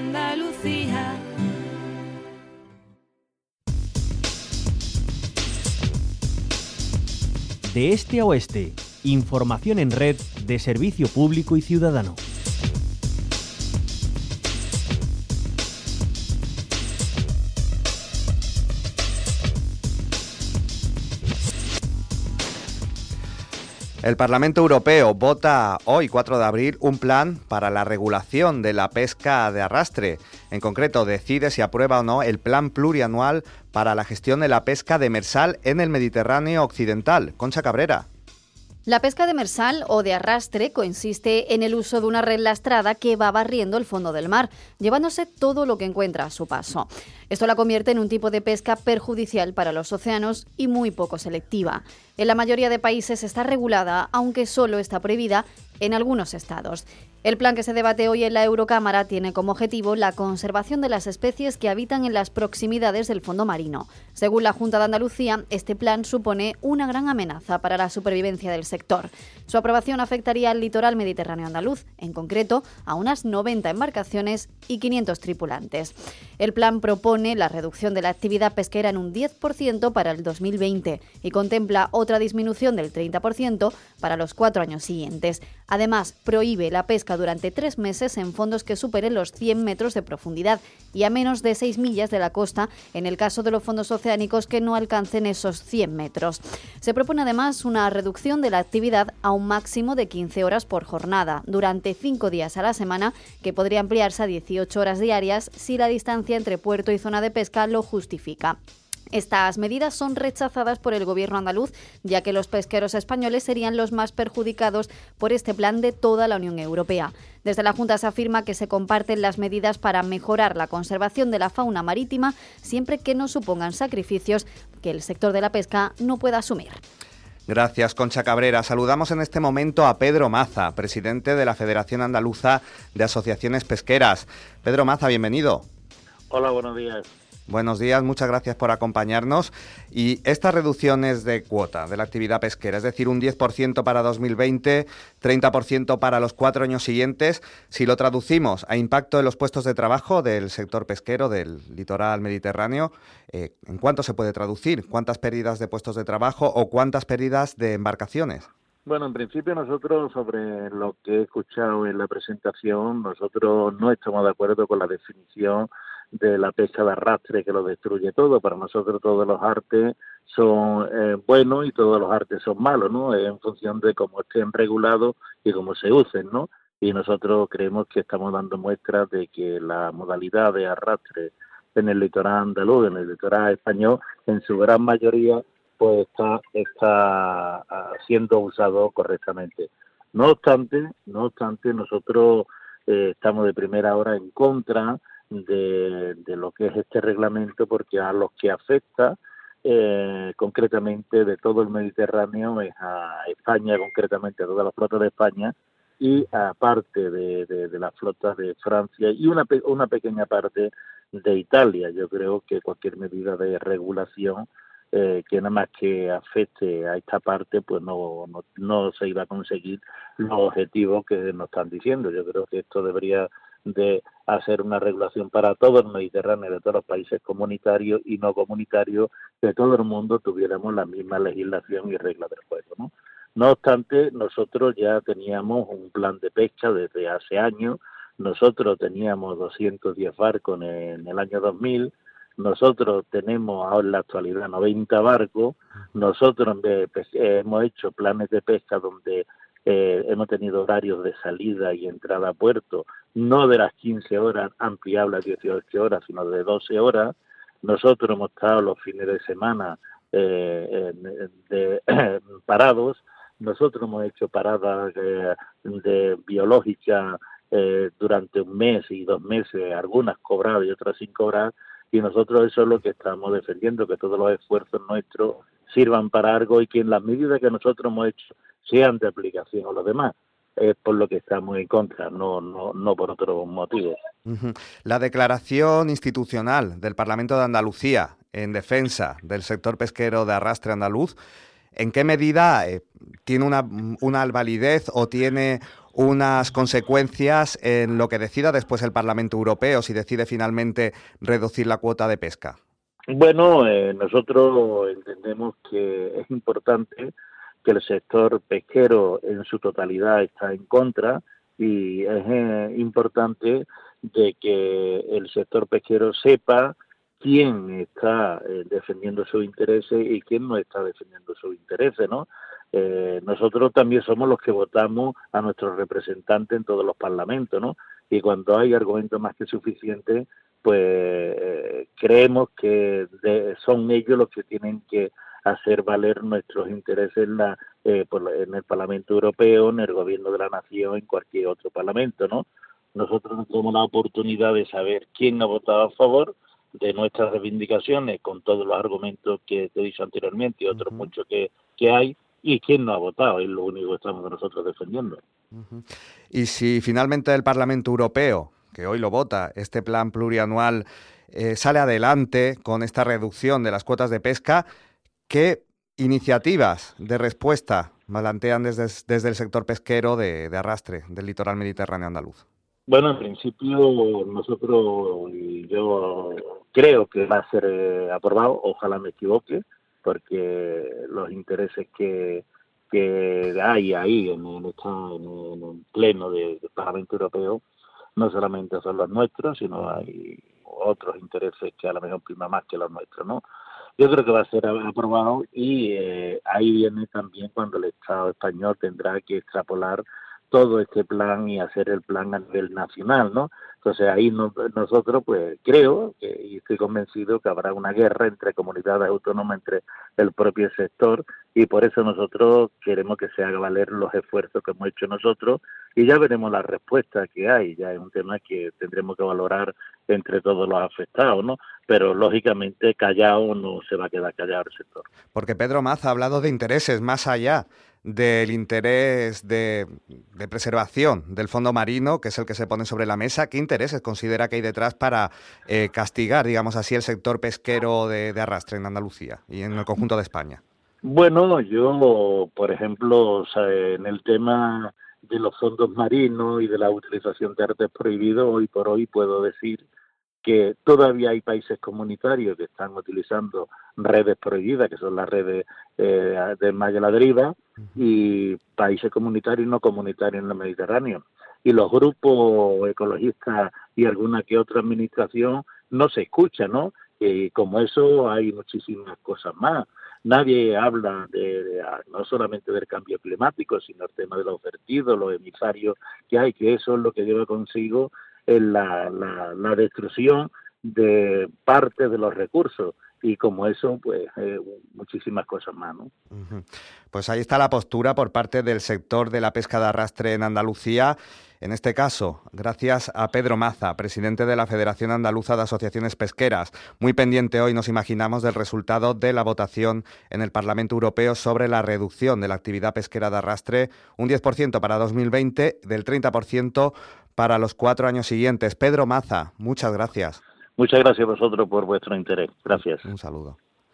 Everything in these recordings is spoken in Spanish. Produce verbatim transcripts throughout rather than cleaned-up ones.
Andalucía. De este a oeste, información en red de servicio público y ciudadano. El Parlamento Europeo vota hoy, cuatro de abril, un plan para la regulación de la pesca de arrastre. En concreto, decide si aprueba o no el plan plurianual para la gestión de la pesca demersal en el Mediterráneo occidental. Concha Cabrera. La pesca demersal o de arrastre consiste en el uso de una red lastrada que va barriendo el fondo del mar, llevándose todo lo que encuentra a su paso. Esto la convierte en un tipo de pesca perjudicial para los océanos y muy poco selectiva. En la mayoría de países está regulada, aunque solo está prohibida en algunos estados. El plan que se debate hoy en la Eurocámara tiene como objetivo la conservación de las especies que habitan en las proximidades del fondo marino. Según la Junta de Andalucía, este plan supone una gran amenaza para la supervivencia del sector. Su aprobación afectaría al litoral mediterráneo andaluz, en concreto a unas noventa embarcaciones y quinientos tripulantes. El plan propone la reducción de la actividad pesquera en un diez por ciento para el dos mil veinte y contempla otra disminución del treinta por ciento para los cuatro años siguientes. Además, prohíbe la pesca durante tres meses en fondos que superen los cien metros de profundidad y a menos de seis millas de la costa en el caso de los fondos oceánicos que no alcancen esos cien metros. Se propone además una reducción de la actividad a un máximo de quince horas por jornada durante cinco días a la semana, que podría ampliarse a dieciocho horas diarias si la distancia entre puerto y zona de pesca lo justifica. Estas medidas son rechazadas por el gobierno andaluz, ya que los pesqueros españoles serían los más perjudicados por este plan de toda la Unión Europea. Desde la Junta se afirma que se comparten las medidas para mejorar la conservación de la fauna marítima, siempre que no supongan sacrificios que el sector de la pesca no pueda asumir. Gracias, Concha Cabrera. Saludamos en este momento a Pedro Maza, presidente de la Federación Andaluza de Asociaciones Pesqueras. Pedro Maza, bienvenido. Hola, buenos días. Buenos días, muchas gracias por acompañarnos. Y estas reducciones de cuota de la actividad pesquera, es decir, un diez por ciento para dos mil veinte, treinta por ciento para los cuatro años siguientes, si lo traducimos a impacto en los puestos de trabajo del sector pesquero del litoral mediterráneo, eh, ¿en cuánto se puede traducir? ¿Cuántas pérdidas de puestos de trabajo o cuántas pérdidas de embarcaciones? Bueno, en principio nosotros, sobre lo que he escuchado en la presentación, nosotros no estamos de acuerdo con la definición de la pesca de arrastre que lo destruye todo. Para nosotros todos los artes son eh, buenos y todos los artes son malos, ¿no? En función de cómo estén regulados y cómo se usen, ¿no? Y nosotros creemos que estamos dando muestras de que la modalidad de arrastre en el litoral andaluz, en el litoral español, en su gran mayoría, pues está, está siendo usado correctamente. No obstante, no obstante, nosotros eh, estamos de primera hora en contra De, de lo que es este reglamento, porque a los que afecta eh, concretamente de todo el Mediterráneo es a España, concretamente a toda la flota de España y aparte de, de, de las flotas de Francia y una, una pequeña parte de Italia. Yo creo que cualquier medida de regulación eh, que nada más que afecte a esta parte pues no, no, no se iba a conseguir los objetivos que nos están diciendo. Yo creo que esto debería de hacer una regulación para todo el Mediterráneo, de todos los países comunitarios y no comunitarios, que todo el mundo tuviéramos la misma legislación y reglas del juego, ¿no? No obstante, nosotros ya teníamos un plan de pesca desde hace años. Nosotros teníamos doscientos diez barcos en, en el año dos mil, nosotros tenemos ahora en la actualidad noventa barcos, nosotros eh, hemos hecho planes de pesca donde Eh, hemos tenido horarios de salida y entrada a puerto, no de las quince horas ampliables a dieciocho horas, sino de doce horas. Nosotros hemos estado los fines de semana eh, de, de, parados. Nosotros hemos hecho paradas eh, de biológica eh, durante un mes y dos meses, algunas cobradas y otras sin cobrar, y nosotros eso es lo que estamos defendiendo, que todos los esfuerzos nuestros sirvan para algo y que en las medidas que nosotros hemos hecho sean de aplicación a los demás. Es por lo que estamos en contra, no, no, no por otros motivos. Uh-huh. La declaración institucional del Parlamento de Andalucía en defensa del sector pesquero de arrastre andaluz, ¿en qué medida eh, tiene una, una validez o tiene unas consecuencias en lo que decida después el Parlamento Europeo, si decide finalmente reducir la cuota de pesca? Bueno, eh, nosotros entendemos que es importante que el sector pesquero en su totalidad está en contra y es eh, importante de que el sector pesquero sepa quién está eh, defendiendo sus intereses y quién no está defendiendo sus intereses, ¿no? Eh, nosotros también somos los que votamos a nuestros representantes en todos los parlamentos, ¿no? Y cuando hay argumentos más que suficientes, pues eh, creemos que de, son ellos los que tienen que hacer valer nuestros intereses en, la, eh, por, en el Parlamento Europeo, en el Gobierno de la Nación, en cualquier otro parlamento, ¿no? Nosotros no tenemos la oportunidad de saber quién ha votado a favor de nuestras reivindicaciones, con todos los argumentos que te he dicho anteriormente y otros uh-huh. muchos que, que hay, y quién no ha votado, es lo único que estamos nosotros defendiendo. Uh-huh. Y si finalmente el Parlamento Europeo, que hoy lo vota, este plan plurianual, eh, sale adelante con esta reducción de las cuotas de pesca, ¿qué iniciativas de respuesta plantean desde, desde el sector pesquero de, de arrastre del litoral mediterráneo andaluz? Bueno, en principio nosotros, y yo creo que va a ser eh, aprobado, ojalá me equivoque, porque los intereses que, que hay ahí en, en, esta, en, en el pleno de, del Parlamento Europeo no solamente son los nuestros, sino hay otros intereses que a lo mejor priman más que los nuestros, ¿no? Yo creo que va a ser aprobado y eh, ahí viene también cuando el Estado español tendrá que extrapolar todo este plan y hacer el plan a nivel nacional, ¿no? Entonces ahí no, nosotros, pues creo que, y estoy convencido que habrá una guerra entre comunidades autónomas, entre el propio sector, y por eso nosotros queremos que se hagan valer los esfuerzos que hemos hecho nosotros y ya veremos la respuesta que hay. Ya es un tema que tendremos que valorar entre todos los afectados, ¿no? Pero lógicamente callado no se va a quedar callado el sector. Porque Pedro Maza ha hablado de intereses más allá del interés de, de preservación del fondo marino, que es el que se pone sobre la mesa. ¿Qué intereses considera que hay detrás para eh, castigar, digamos así, el sector pesquero de, de arrastre en Andalucía y en el conjunto de España? Bueno, yo, por ejemplo, o sea, en el tema de los fondos marinos y de la utilización de artes prohibidos, hoy por hoy puedo decir que todavía hay países comunitarios que están utilizando redes prohibidas, que son las redes eh, de malla la deriva, y países comunitarios y no comunitarios en el Mediterráneo. Y los grupos ecologistas y alguna que otra administración no se escuchan, ¿no? Y como eso hay muchísimas cosas más. Nadie habla de, de, no solamente del cambio climático, sino el tema de los vertidos, los emisarios que hay, que eso es lo que lleva consigo en la, la, la destrucción de parte de los recursos y como eso, pues eh, muchísimas cosas más, ¿no? Uh-huh. Pues ahí está la postura por parte del sector de la pesca de arrastre en Andalucía. En este caso, gracias a Pedro Maza, presidente de la Federación Andaluza de Asociaciones Pesqueras. Muy pendiente hoy, nos imaginamos, del resultado de la votación en el Parlamento Europeo sobre la reducción de la actividad pesquera de arrastre, un diez por ciento para dos mil veinte, del treinta por ciento para los cuatro años siguientes. Pedro Maza, muchas gracias. Muchas gracias a vosotros por vuestro interés. Gracias. Un saludo.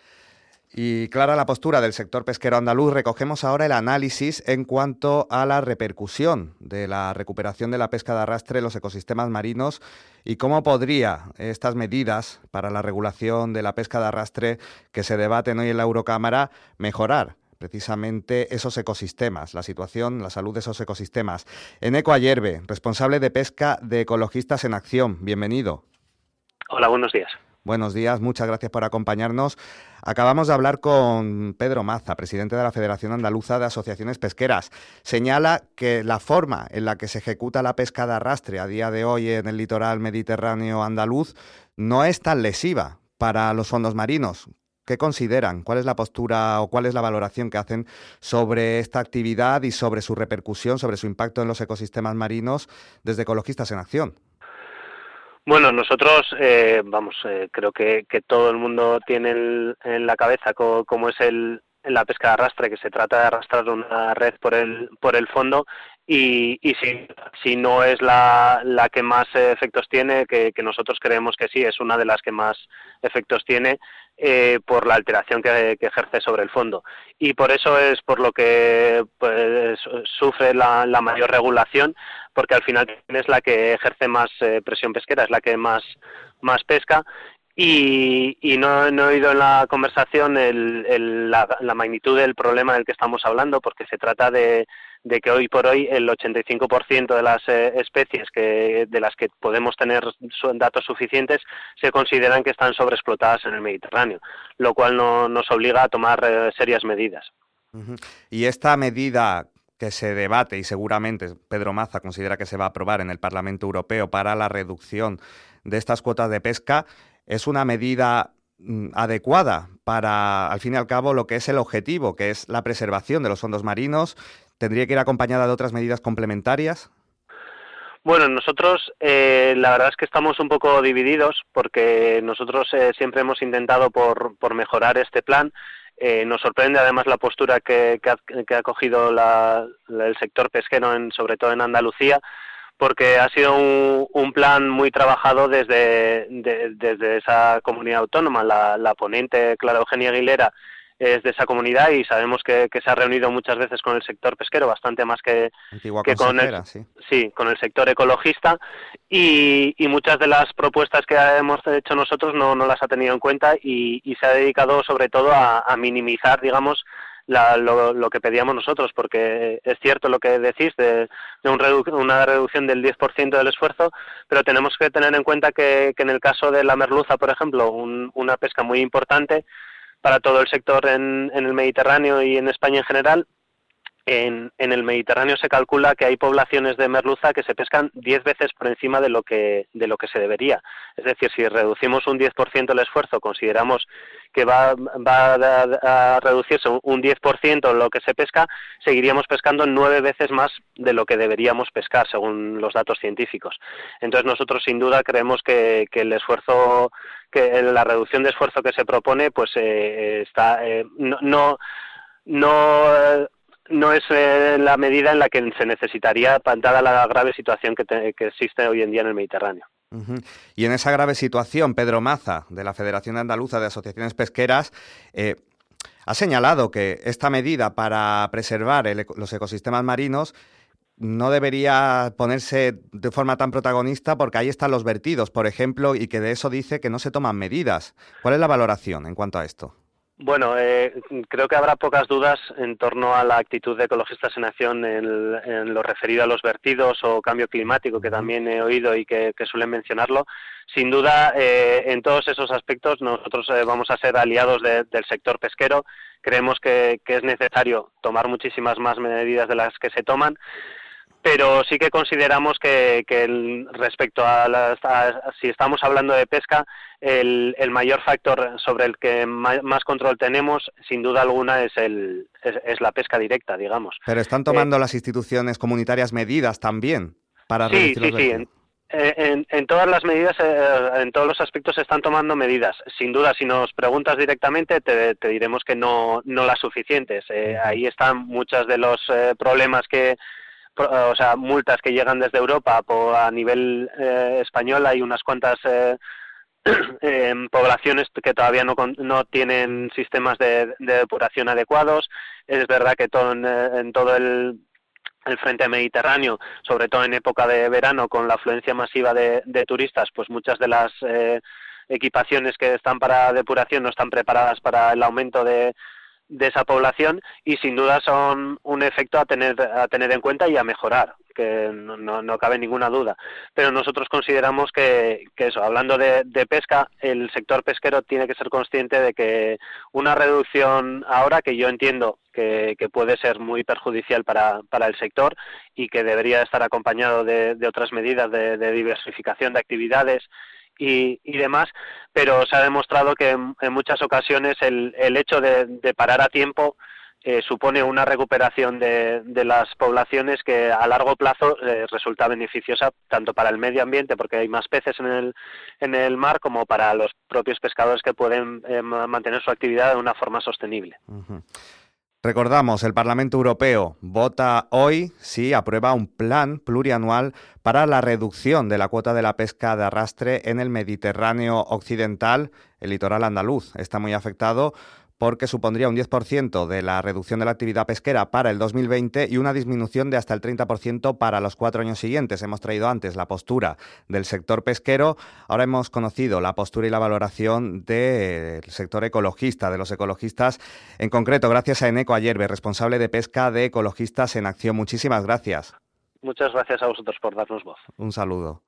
Y clara la postura del sector pesquero andaluz, recogemos ahora el análisis en cuanto a la repercusión de la recuperación de la pesca de arrastre en los ecosistemas marinos y cómo podría estas medidas para la regulación de la pesca de arrastre que se debaten hoy en la Eurocámara mejorar precisamente esos ecosistemas, la situación, la salud de esos ecosistemas. Eneco Ayerbe, responsable de pesca de Ecologistas en Acción, bienvenido. Hola, buenos días. Buenos días, muchas gracias por acompañarnos. Acabamos de hablar con Pedro Maza, presidente de la Federación Andaluza de Asociaciones Pesqueras. Señala que la forma en la que se ejecuta la pesca de arrastre a día de hoy en el litoral mediterráneo andaluz no es tan lesiva para los fondos marinos. ¿Qué consideran? ¿Cuál es la postura o cuál es la valoración que hacen sobre esta actividad y sobre su repercusión, sobre su impacto en los ecosistemas marinos desde Ecologistas en Acción? Bueno, nosotros, eh, vamos, eh, creo que, que todo el mundo tiene el, en la cabeza co, cómo es el, la pesca de arrastre, que se trata de arrastrar una red por el por el fondo y, y si, si no es la, la que más efectos tiene, que, que nosotros creemos que sí, es una de las que más efectos tiene, eh, por la alteración que, que ejerce sobre el fondo. Y por eso es por lo que pues, sufre la, la mayor regulación, porque al final es la que ejerce más eh, presión pesquera, es la que más, más pesca. Y, y no, no he oído en la conversación el, el, la, la magnitud del problema del que estamos hablando, porque se trata de, de que hoy por hoy el ochenta y cinco por ciento de las eh, especies que, de las que podemos tener datos suficientes se consideran que están sobreexplotadas en el Mediterráneo, lo cual no, nos obliga a tomar eh, serias medidas. Uh-huh. Y esta medida que se debate y seguramente Pedro Maza considera que se va a aprobar en el Parlamento Europeo para la reducción de estas cuotas de pesca, ¿es una medida mm, adecuada para, al fin y al cabo, lo que es el objetivo, que es la preservación de los fondos marinos? ¿Tendría que ir acompañada de otras medidas complementarias? Bueno, nosotros eh, la verdad es que estamos un poco divididos, porque nosotros eh, siempre hemos intentado por, por mejorar este plan. Eh, nos sorprende además la postura que, que, ha, que ha cogido la, la, el sector pesquero, en, sobre todo en Andalucía, porque ha sido un, un plan muy trabajado desde, de, desde esa comunidad autónoma. La, la ponente, Clara Eugenia Aguilera, es de esa comunidad y sabemos que, que se ha reunido muchas veces con el sector pesquero, bastante más que, que con, el, sí. Sí, con el sector ecologista, y, y muchas de las propuestas que hemos hecho nosotros no, no las ha tenido en cuenta y, y se ha dedicado sobre todo a, a minimizar, digamos, La, lo, lo que pedíamos nosotros, porque es cierto lo que decís de, de un redu una reducción del diez por ciento del esfuerzo, pero tenemos que tener en cuenta que, que en el caso de la merluza, por ejemplo, un, una pesca muy importante para todo el sector en, en el Mediterráneo y en España en general. En, en el Mediterráneo se calcula que hay poblaciones de merluza que se pescan diez veces por encima de lo que de lo que se debería. Es decir, si reducimos un diez por ciento el esfuerzo, consideramos que va, va a, a reducirse un diez por ciento lo que se pesca, seguiríamos pescando nueve veces más de lo que deberíamos pescar, según los datos científicos. Entonces nosotros sin duda creemos que, que el esfuerzo, que la reducción de esfuerzo que se propone, pues eh, está eh, no no, no no es eh, la medida en la que se necesitaría, dada la grave situación que, te, que existe hoy en día en el Mediterráneo. Uh-huh. Y en esa grave situación, Pedro Maza, de la Federación Andaluza de Asociaciones Pesqueras, eh, ha señalado que esta medida para preservar el, los ecosistemas marinos no debería ponerse de forma tan protagonista porque ahí están los vertidos, por ejemplo, y que de eso dice que no se toman medidas. ¿Cuál es la valoración en cuanto a esto? Bueno, eh, creo que habrá pocas dudas en torno a la actitud de Ecologistas en Acción en, en lo referido a los vertidos o cambio climático, que también he oído y que, que suelen mencionarlo. Sin duda, eh, en todos esos aspectos nosotros eh, vamos a ser aliados de, del sector pesquero. Creemos que, que es necesario tomar muchísimas más medidas de las que se toman, pero sí que consideramos que, que el, respecto a, las, a si estamos hablando de pesca, el, el mayor factor sobre el que más, más control tenemos, sin duda alguna, es, el, es, es la pesca directa, digamos. Pero están tomando eh, las instituciones comunitarias medidas también para sí, reducir sí, los sí, en, en, en todas las medidas, eh, en todos los aspectos se están tomando medidas. Sin duda, si nos preguntas directamente, te, te diremos que no, no las suficientes. Eh, uh-huh. Ahí están muchos de los eh, problemas que o sea, multas que llegan desde Europa por, a nivel eh, español. Hay unas cuantas eh, eh, poblaciones que todavía no, no tienen sistemas de, de depuración adecuados. Es verdad que todo en, en todo el, el frente mediterráneo, sobre todo en época de verano, con la afluencia masiva de, de turistas, pues muchas de las eh, equipaciones que están para depuración no están preparadas para el aumento de de esa población, y sin duda son un efecto a tener a tener en cuenta y a mejorar, que no, no, no cabe ninguna duda. Pero nosotros consideramos que, que eso, hablando de, de pesca, el sector pesquero tiene que ser consciente de que una reducción ahora, que yo entiendo que, que puede ser muy perjudicial para, para el sector y que debería estar acompañado de, de otras medidas de, de diversificación de actividades Y, y demás, pero se ha demostrado que en, en muchas ocasiones el, el hecho de, de parar a tiempo eh, supone una recuperación de, de las poblaciones que a largo plazo eh, resulta beneficiosa tanto para el medio ambiente, porque hay más peces en el, en el mar, como para los propios pescadores que pueden eh, mantener su actividad de una forma sostenible. Uh-huh. Recordamos, el Parlamento Europeo vota hoy si aprueba un plan plurianual para la reducción de la cuota de la pesca de arrastre en el Mediterráneo occidental. El litoral andaluz está muy afectado porque supondría un diez por ciento de la reducción de la actividad pesquera para el dos mil veinte y una disminución de hasta el treinta por ciento para los cuatro años siguientes. Hemos traído antes la postura del sector pesquero, ahora hemos conocido la postura y la valoración del sector ecologista, de los ecologistas, en concreto gracias a Eneco Ayerbe, responsable de pesca de Ecologistas en Acción. Muchísimas gracias. Muchas gracias a vosotros por darnos voz. Un saludo.